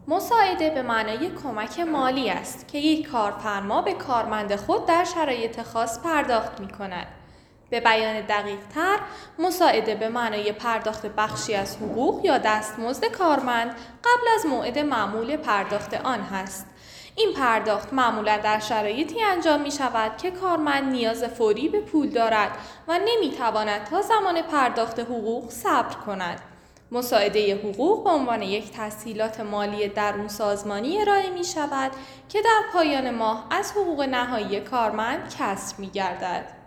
مساعده به معنای کمک مالی است که یک کارفرما به کارمند خود در شرایط خاص پرداخت می‌کند. به بیان دقیق‌تر، مساعده به معنای پرداخت بخشی از حقوق یا دستمزد کارمند قبل از موعد معمول پرداخت آن هست. این پرداخت معمولا در شرایطی انجام می شود که کارمند نیاز فوری به پول دارد و نمی تواند تا زمان پرداخت حقوق صبر کند. مساعده حقوق به عنوان یک تسهیلات مالی درون سازمانی ارائه می شود که در پایان ماه از حقوق نهایی کارمند کسر می گردد.